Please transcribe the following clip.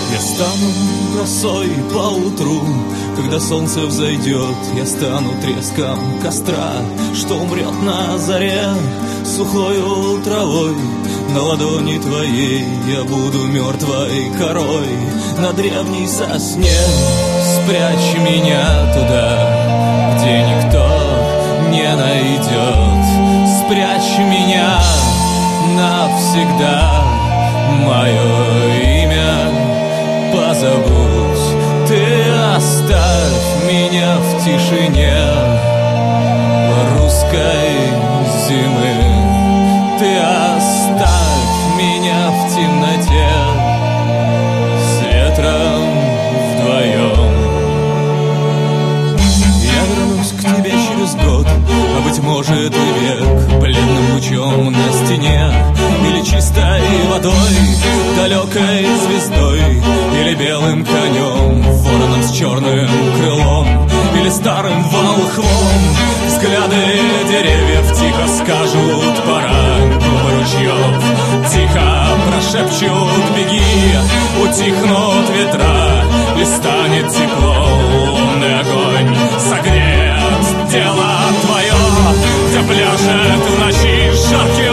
Я стану росой поутру, когда солнце взойдет. Я стану треском костра, что умрет на заре. Сухою травой на ладони твоей я буду мертвой корой. На древней сосне спрячь меня туда, где никто не найдет. Спрячь меня навсегда, мое имя позабудь. Ты оставь меня в тишине русской зимы. Ты оставь меня в темноте с ветром вдвоем. Я вернусь к тебе через год, а быть может и век, бледным лучом на стене, или чистой водой, далекой звездой, или белым конем, вороном с черным крылом, или старым волхвом. Взгляды деревьев тихо скажут пора, губы ручьев тихо прошепчут беги. Утихнут ветра и станет тепло, лунный огонь согреет тело твое, где пляшет в ночи жаркий